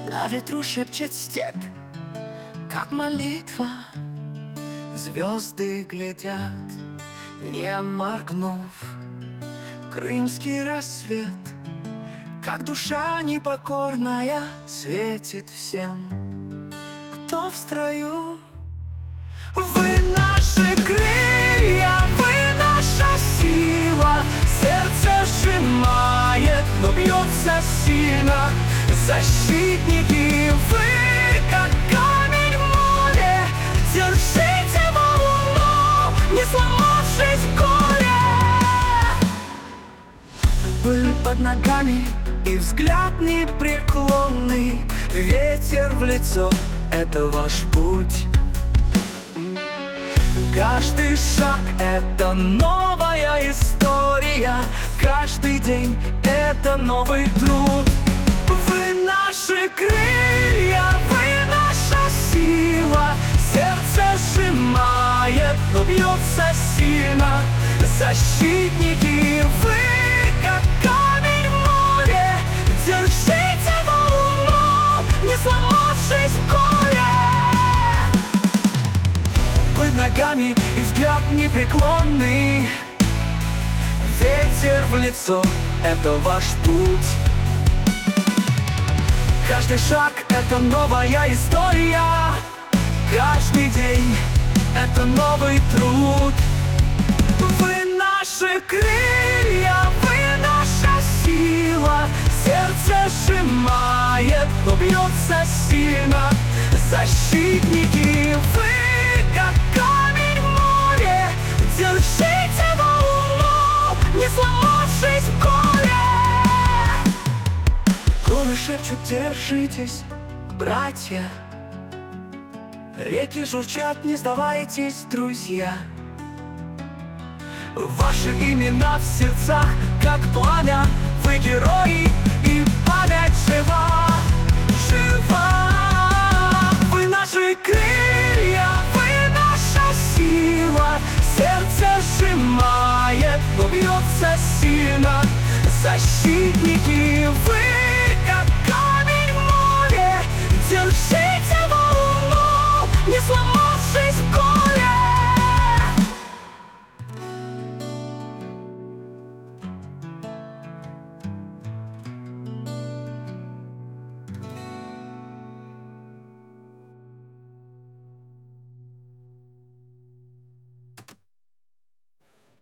На ветру шепчет степь, как молитва. Звезды глядят, не моргнув. Крымский рассвет, как душа непокорная, светит всем, кто в строю. Вы наши крылья, вы наша сила. Сердце сжимает, но бьется сильно. Защитники, вы как камень в море. Держите волну, не сломавшись в горе. Пыль под ногами и взгляд непреклонный. Ветер в лицо — это ваш путь. Каждый шаг — это новая история. Каждый день — это новый труд. Вы наши крылья, вы наша сила. Сердце сжимает, но бьется сильно. Защитники, вы как камень в море. Держите волну, не сломавшись в горе. Под ногами и взгляд непреклонный. Ветер в лицо — это ваш путь. Каждый шаг — это новая история. Каждый день — это новый труд. Вы наши крылья, вы наша сила. Сердце сжимает, но бьется сильно. Защитники, вы как камень в море. Держите волну, не сломавшись в горе. Горы шепчут: держитесь, братья. Реки журчат: не сдавайтесь, друзья. Ваши имена в сердцах, как пламя. Вы герои.